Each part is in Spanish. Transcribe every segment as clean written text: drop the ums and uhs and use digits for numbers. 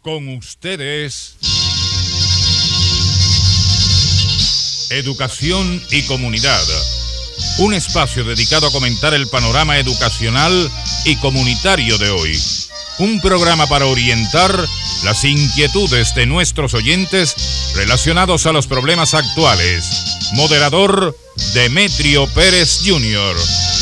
Con ustedes, Educación y Comunidad, un espacio dedicado a comentar el panorama educacional y comunitario de hoy. Un programa para orientar las inquietudes de nuestros oyentes relacionados a los problemas actuales. Moderador, Demetrio Pérez Jr.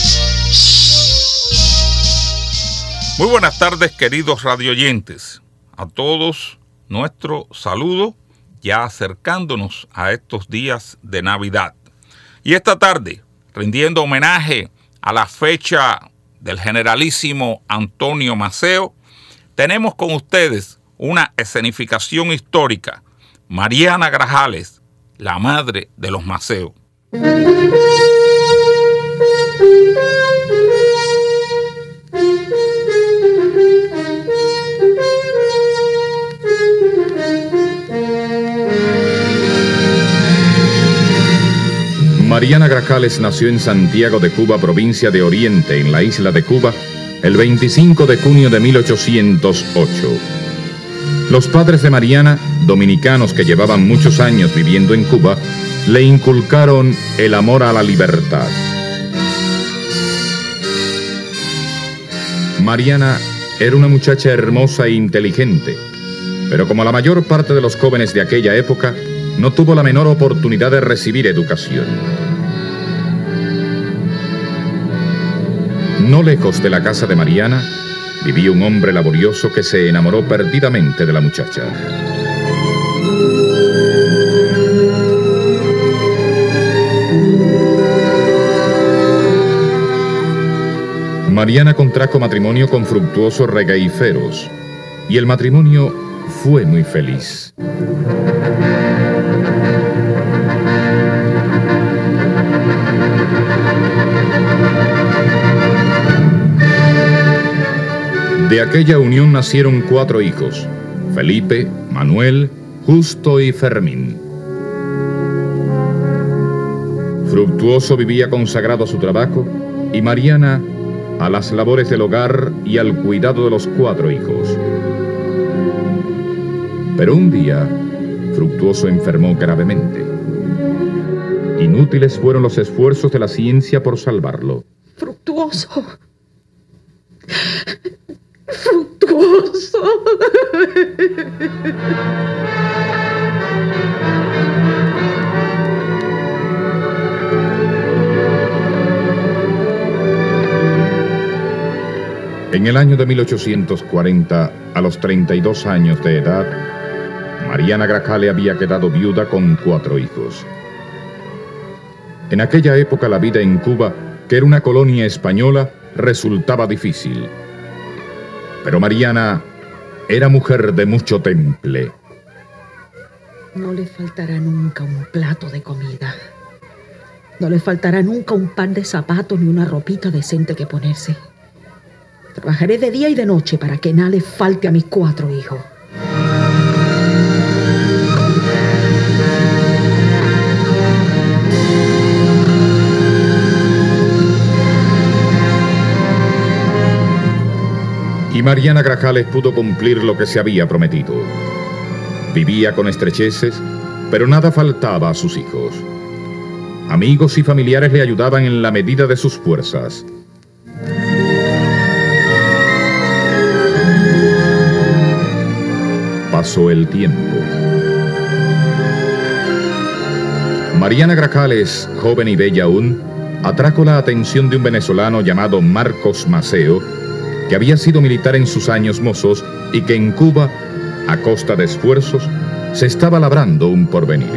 Muy buenas tardes, queridos radioyentes. A todos nuestro saludo, ya acercándonos a estos días de Navidad. Y esta tarde, rindiendo homenaje a la fecha del generalísimo Antonio Maceo, tenemos con ustedes una escenificación histórica, Mariana Grajales, la madre de los Maceo. Mariana Grajales nació en Santiago de Cuba, provincia de Oriente, en la isla de Cuba, el 25 de junio de 1808. Los padres de Mariana, dominicanos que llevaban muchos años viviendo en Cuba, le inculcaron el amor a la libertad. Mariana era una muchacha hermosa e inteligente, pero como la mayor parte de los jóvenes de aquella época, no tuvo la menor oportunidad de recibir educación. No lejos de la casa de Mariana, vivía un hombre laborioso que se enamoró perdidamente de la muchacha. Mariana contrajo matrimonio con Fructuoso Regueiferos, y el matrimonio fue muy feliz. De aquella unión nacieron 4 hijos: Felipe, Manuel, Justo y Fermín. Fructuoso vivía consagrado a su trabajo y Mariana a las labores del hogar y al cuidado de los 4 hijos. Pero un día, Fructuoso enfermó gravemente. Inútiles fueron los esfuerzos de la ciencia por salvarlo. Fructuoso. En el año de 1840, a los 32 años de edad, Mariana Grajales había quedado viuda con 4 hijos. En aquella época la vida en Cuba, que era una colonia española, resultaba difícil. Pero Mariana era mujer de mucho temple. No le faltará nunca un plato de comida. No le faltará nunca un par de zapatos ni una ropita decente que ponerse. Trabajaré de día y de noche para que nada le falte a mis 4 hijos. Y Mariana Grajales pudo cumplir lo que se había prometido. Vivía con estrecheces, pero nada faltaba a sus hijos. Amigos y familiares le ayudaban en la medida de sus fuerzas. Pasó el tiempo. Mariana Grajales, joven y bella aún, atrajo la atención de un venezolano llamado Marcos Maceo, que había sido militar en sus años mozos y que en Cuba, a costa de esfuerzos, se estaba labrando un porvenir.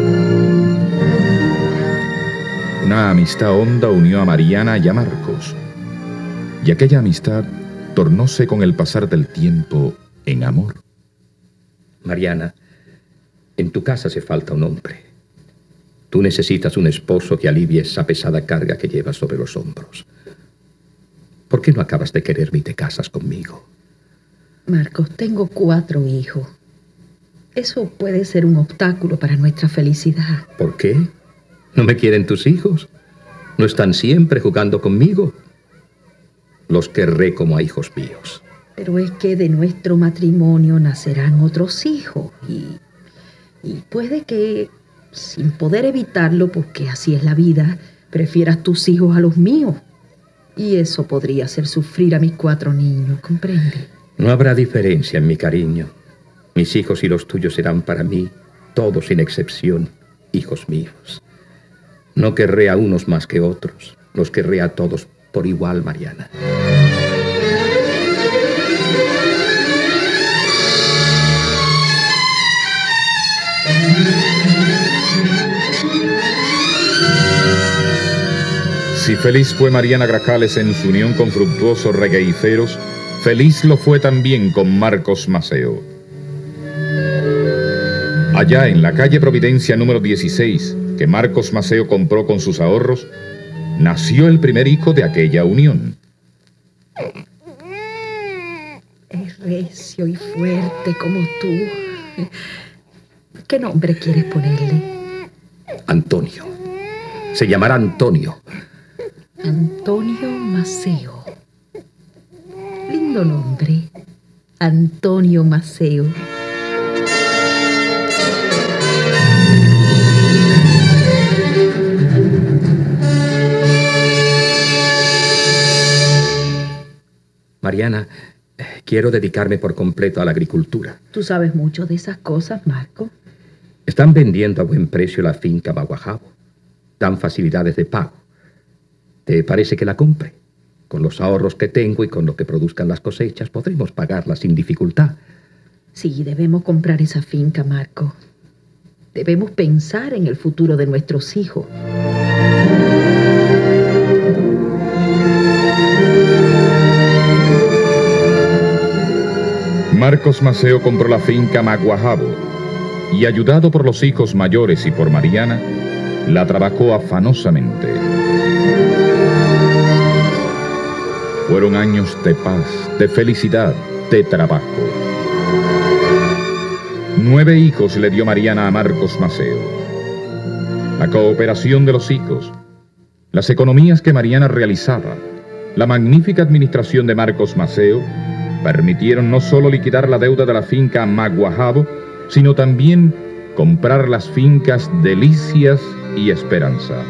Una amistad honda unió a Mariana y a Marcos, y aquella amistad tornóse con el pasar del tiempo en amor. Mariana, en tu casa hace falta un hombre. Tú necesitas un esposo que alivie esa pesada carga que llevas sobre los hombros. ¿Por qué no acabas de quererme y te casas conmigo? Marcos, tengo 4 hijos. Eso puede ser un obstáculo para nuestra felicidad. ¿Por qué? ¿No me quieren tus hijos? ¿No están siempre jugando conmigo? Los querré como a hijos míos. Pero es que de nuestro matrimonio nacerán otros hijos y puede que, sin poder evitarlo, porque así es la vida, prefieras tus hijos a los míos. Y eso podría hacer sufrir a mis 4 niños, ¿comprende? No habrá diferencia en mi cariño. Mis hijos y los tuyos serán para mí, todos sin excepción, hijos míos. No querré a unos más que otros. Los querré a todos por igual, Mariana. Si feliz fue Mariana Grajales en su unión con Fructuoso Regueiceros, feliz lo fue también con Marcos Maceo. Allá en la calle Providencia número 16, que Marcos Maceo compró con sus ahorros, nació el primer hijo de aquella unión. Es recio y fuerte como tú. ¿Qué nombre quieres ponerle? Antonio. Se llamará Antonio. Antonio Maceo. Lindo nombre. Antonio Maceo. Mariana, quiero dedicarme por completo a la agricultura. ¿Tú sabes mucho de esas cosas, Marco? Están vendiendo a buen precio la finca Maguajabo. Dan facilidades de pago. ¿Te parece que la compre? Con los ahorros que tengo y con lo que produzcan las cosechas podremos pagarla sin dificultad. Sí, debemos comprar esa finca, Marco. Debemos pensar en el futuro de nuestros hijos. Marcos Maceo compró la finca Maguajabo y, ayudado por los hijos mayores y por Mariana, la trabajó afanosamente. Fueron años de paz, de felicidad, de trabajo. 9 hijos le dio Mariana a Marcos Maceo. La cooperación de los hijos, las economías que Mariana realizaba, la magnífica administración de Marcos Maceo permitieron no solo liquidar la deuda de la finca Maguajabo, sino también comprar las fincas Delicias y Esperanza.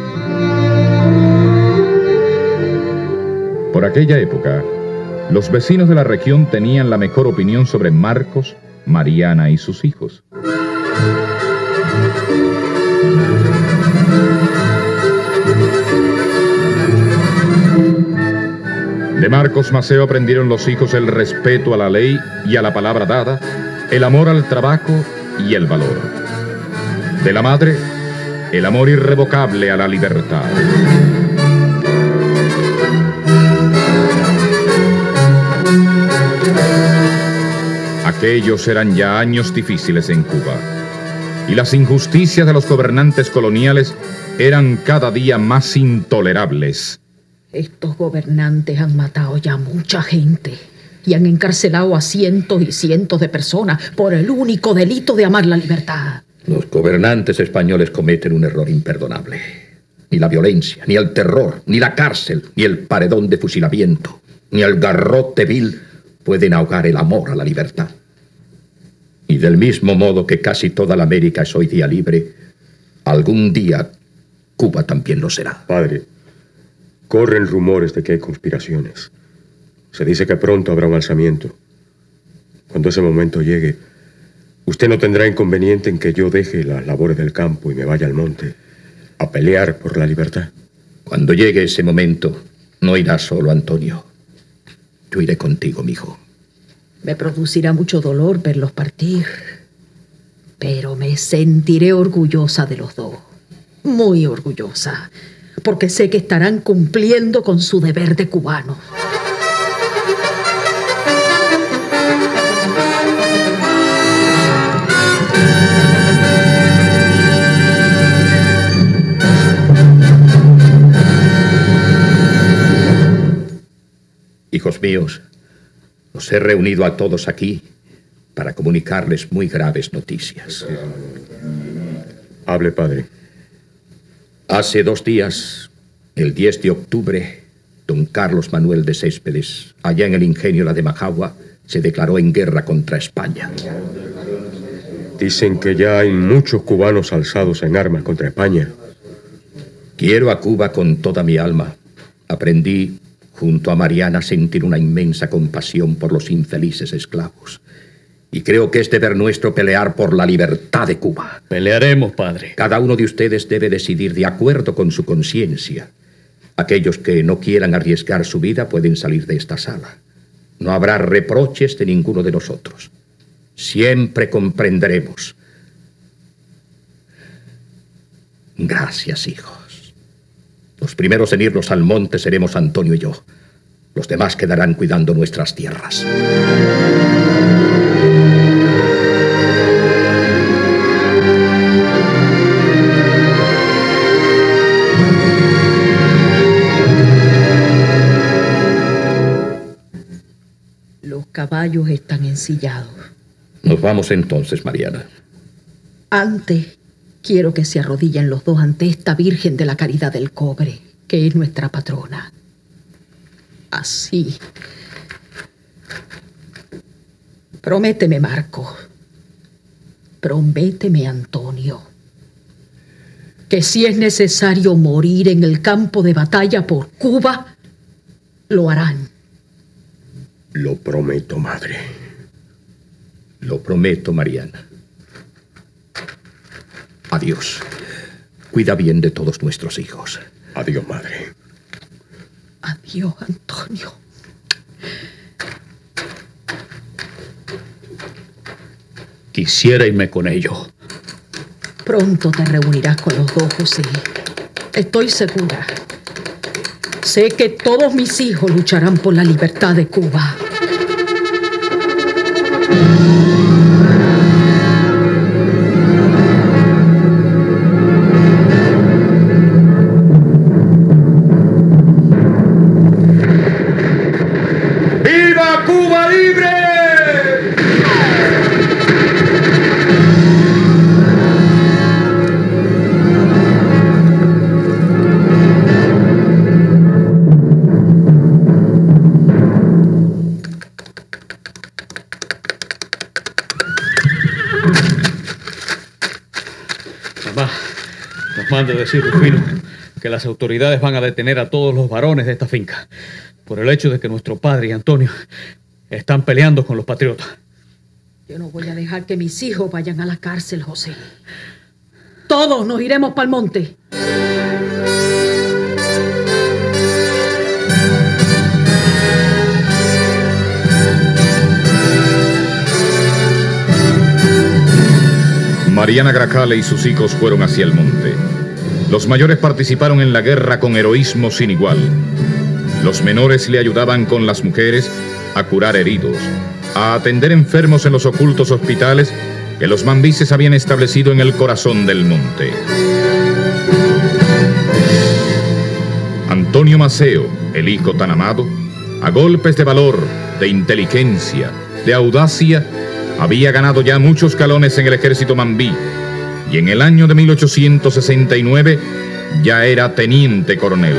Por aquella época, los vecinos de la región tenían la mejor opinión sobre Marcos, Mariana y sus hijos. De Marcos Maceo aprendieron los hijos el respeto a la ley y a la palabra dada, el amor al trabajo y el valor. De la madre, el amor irrevocable a la libertad. Aquellos eran ya años difíciles en Cuba, y las injusticias de los gobernantes coloniales eran cada día más intolerables. Estos gobernantes han matado ya mucha gente y han encarcelado a cientos y cientos de personas por el único delito de amar la libertad. Los gobernantes españoles cometen un error imperdonable. Ni la violencia, ni el terror, ni la cárcel, ni el paredón de fusilamiento, ni el garrote vil pueden ahogar el amor a la libertad. Y del mismo modo que casi toda la América es hoy día libre, algún día Cuba también lo será. Padre, corren rumores de que hay conspiraciones. Se dice que pronto habrá un alzamiento. Cuando ese momento llegue, usted no tendrá inconveniente en que yo deje las labores del campo y me vaya al monte a pelear por la libertad. Cuando llegue ese momento, no irás solo, Antonio. Yo iré contigo, mijo. Me producirá mucho dolor verlos partir, pero me sentiré orgullosa de los dos. Muy orgullosa, porque sé que estarán cumpliendo con su deber de cubanos. Hijos míos, os he reunido a todos aquí para comunicarles muy graves noticias. Hable, padre. Hace 2 días, el 10 de octubre, don Carlos Manuel de Céspedes, allá en el ingenio La de Majagua, se declaró en guerra contra España. Dicen que ya hay muchos cubanos alzados en armas contra España. Quiero a Cuba con toda mi alma. Aprendí, junto a Mariana, a sentir una inmensa compasión por los infelices esclavos. Y creo que es deber nuestro pelear por la libertad de Cuba. Pelearemos, padre. Cada uno de ustedes debe decidir de acuerdo con su conciencia. Aquellos que no quieran arriesgar su vida pueden salir de esta sala. No habrá reproches de ninguno de nosotros. Siempre comprenderemos. Gracias, hijos. Los primeros en irnos al monte seremos Antonio y yo. Los demás quedarán cuidando nuestras tierras. Los caballos están ensillados. Nos vamos entonces, Mariana. Antes, quiero que se arrodillen los dos ante esta Virgen de la Caridad del Cobre, que es nuestra patrona. Así. Prométeme, Marco. Prométeme, Antonio, que si es necesario morir en el campo de batalla por Cuba, lo harán. Lo prometo, madre. Lo prometo, Mariana. Adiós. Cuida bien de todos nuestros hijos. Adiós, madre. Adiós, Antonio. Quisiera irme con ellos. Pronto te reunirás con los dos, José. Estoy segura. Sé que todos mis hijos lucharán por la libertad de Cuba. ¡Viva Cuba libre! Mamá, nos manda decir Rufino que las autoridades van a detener a todos los varones de esta finca por el hecho de que nuestro padre y Antonio están peleando con los patriotas. Yo no voy a dejar que mis hijos vayan a la cárcel, José. Todos nos iremos para el monte. Mariana Gracale y sus hijos fueron hacia el monte. Los mayores participaron en la guerra con heroísmo sin igual. Los menores le ayudaban con las mujeres a curar heridos, a atender enfermos en los ocultos hospitales que los mambises habían establecido en el corazón del monte. Antonio Maceo, el hijo tan amado, a golpes de valor, de inteligencia, de audacia, había ganado ya muchos galones en el ejército mambí y en el año de 1869 ya era teniente coronel.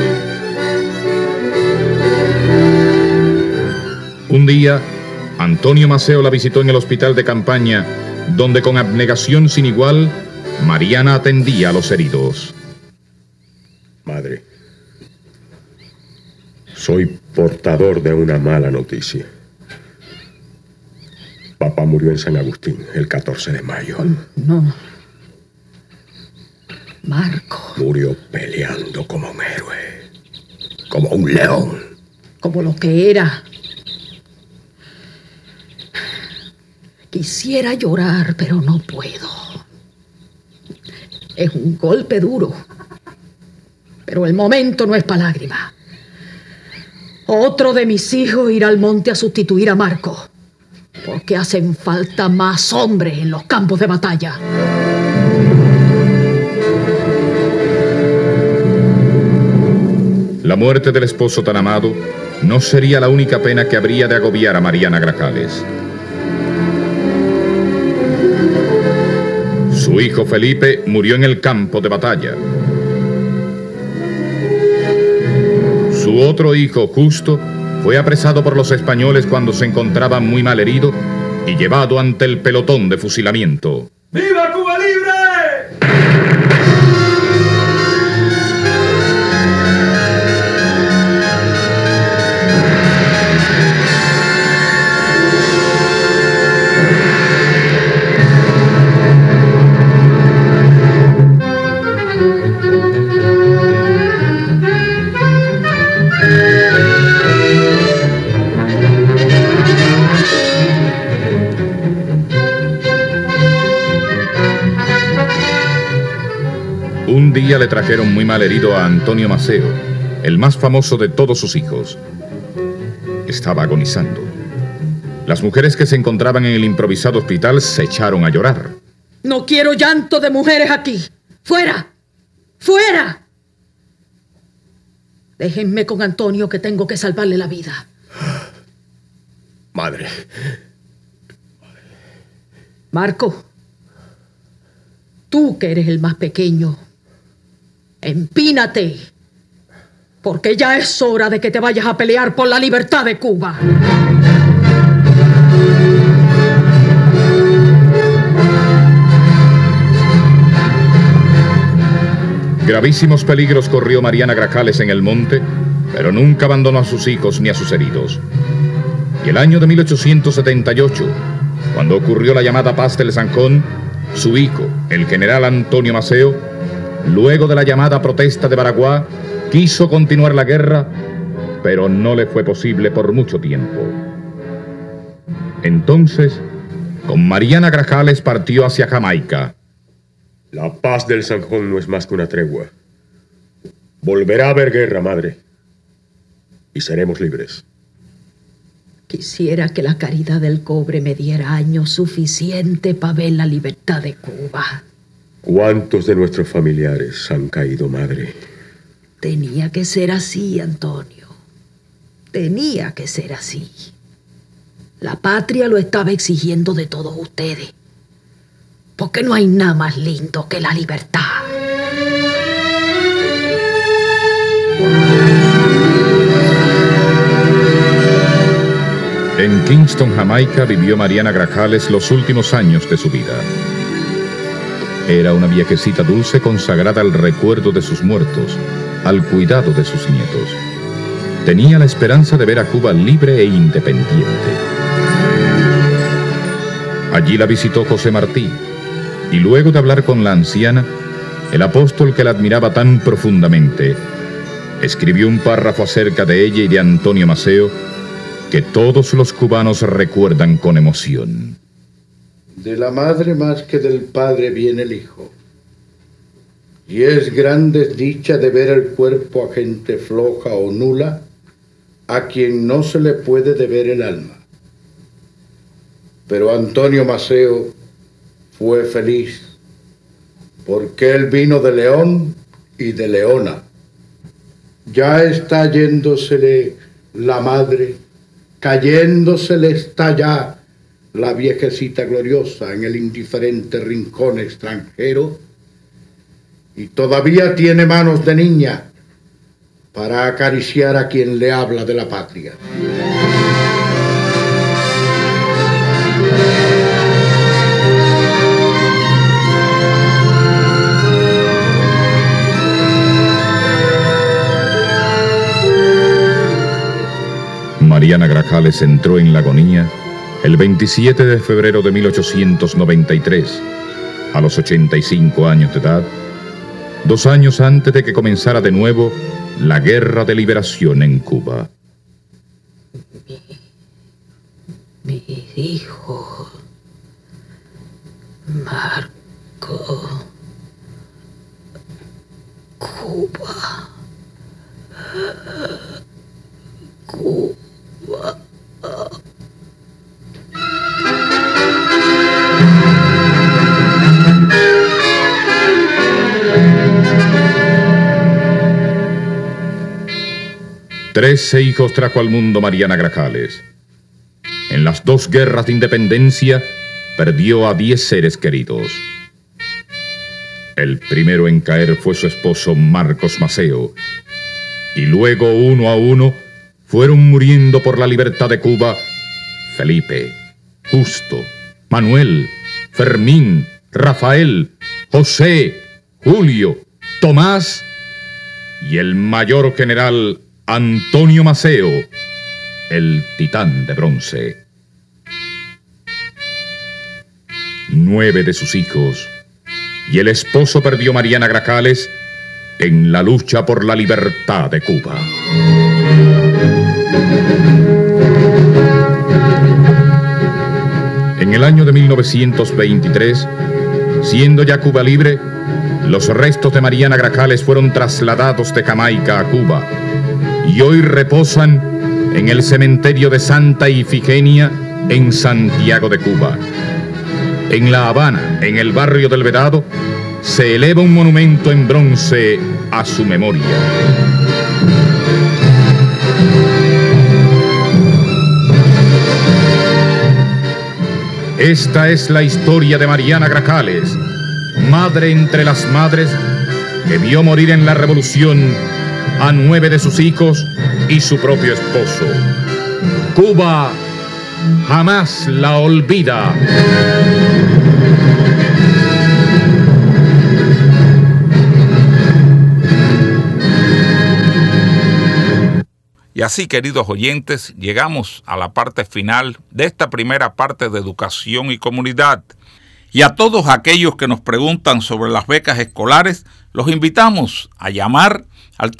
Un día, Antonio Maceo la visitó en el hospital de campaña, donde con abnegación sin igual, Mariana atendía a los heridos. Madre, soy portador de una mala noticia. Papá murió en San Agustín el 14 de mayo. No. Marco. Murió peleando como un héroe, como un león. Como lo que era. Quisiera llorar, pero no puedo. Es un golpe duro. Pero el momento no es para lágrimas. Otro de mis hijos irá al monte a sustituir a Marco. Porque hacen falta más hombres en los campos de batalla. La muerte del esposo tan amado no sería la única pena que habría de agobiar a Mariana Gracales. Su hijo Felipe murió en el campo de batalla. Su otro hijo, Justo, fue apresado por los españoles cuando se encontraba muy mal herido y llevado ante el pelotón de fusilamiento. ¡Viva Cuba Libre! Un día le trajeron muy mal herido a Antonio Maceo, el más famoso de todos sus hijos. Estaba agonizando. Las mujeres que se encontraban en el improvisado hospital se echaron a llorar. No quiero llanto de mujeres aquí. ¡Fuera! ¡Fuera! Déjenme con Antonio, que tengo que salvarle la vida. Madre. Marco, tú que eres el más pequeño, empínate, porque ya es hora de que te vayas a pelear por la libertad de Cuba. Gravísimos peligros corrió Mariana Grajales en el monte, pero nunca abandonó a sus hijos ni a sus heridos. Y el año de 1878, cuando ocurrió la llamada Paz del Zanjón, su hijo, el general Antonio Maceo, luego de la llamada protesta de Baraguá, quiso continuar la guerra, pero no le fue posible por mucho tiempo. Entonces, con Mariana Grajales partió hacia Jamaica. La paz del Zanjón no es más que una tregua. Volverá a haber guerra, madre. Y seremos libres. Quisiera que la caridad del cobre me diera años suficiente para ver la libertad de Cuba. ¿Cuántos de nuestros familiares han caído, madre? Tenía que ser así, Antonio. Tenía que ser así. La patria lo estaba exigiendo de todos ustedes. Porque no hay nada más lindo que la libertad. En Kingston, Jamaica, vivió Mariana Grajales los últimos años de su vida. Era una viejecita dulce consagrada al recuerdo de sus muertos, al cuidado de sus nietos. Tenía la esperanza de ver a Cuba libre e independiente. Allí la visitó José Martí, y luego de hablar con la anciana, el apóstol que la admiraba tan profundamente, escribió un párrafo acerca de ella y de Antonio Maceo que todos los cubanos recuerdan con emoción. De la madre más que del padre viene el hijo. Y es gran desdicha de ver el cuerpo a gente floja o nula, a quien no se le puede deber el alma. Pero Antonio Maceo fue feliz, porque él vino de León y de Leona. Ya está yéndosele la madre, cayéndosele está ya la viejecita gloriosa en el indiferente rincón extranjero, y todavía tiene manos de niña para acariciar a quien le habla de la patria. Mariana Grajales entró en la agonía el 27 de febrero de 1893, a los 85 años de edad, 2 años antes de que comenzara de nuevo la Guerra de Liberación en Cuba. Mi hijo, Marco, Cuba, Cuba. Trece hijos trajo al mundo Mariana Grajales. En las 2 guerras de independencia perdió a 10 seres queridos. El primero en caer fue su esposo Marcos Maceo, y luego uno a uno fueron muriendo por la libertad de Cuba Felipe, Justo, Manuel, Fermín, Rafael, José, Julio, Tomás y el mayor general Antonio Maceo, el titán de bronce. 9 de sus hijos y el esposo perdió Mariana Grajales en la lucha por la libertad de Cuba. En el año de 1923, siendo ya Cuba libre, los restos de Mariana Grajales fueron trasladados de Jamaica a Cuba y hoy reposan en el cementerio de Santa Ifigenia en Santiago de Cuba. En La Habana, en el barrio del Vedado, se eleva un monumento en bronce a su memoria. Esta es la historia de Mariana Grajales, madre entre las madres, que vio morir en la revolución a 9 de sus hijos y su propio esposo. Cuba jamás la olvida. Y así, queridos oyentes, llegamos a la parte final de esta primera parte de Educación y Comunidad. Y a todos aquellos que nos preguntan sobre las becas escolares, los invitamos a llamar al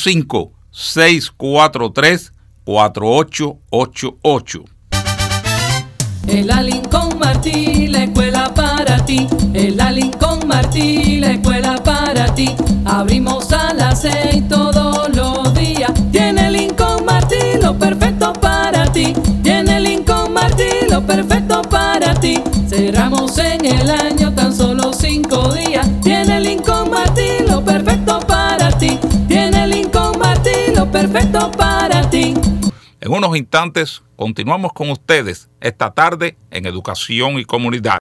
305-643-4888. En la Lincoln Martí, la escuela para ti. En la Lincoln Martí, la escuela para ti. Abrimos a las 6 todos los días. Tiene Lincoln Martí lo perfecto para ti. Tiene Lincoln Martí lo perfecto para ti. Cerramos en el año tan solo 5 días. Tiene Lincoln Martí lo perfecto para ti. Tiene Lincoln Martí lo perfecto para ti. En unos instantes continuamos con ustedes esta tarde en Educación y Comunidad.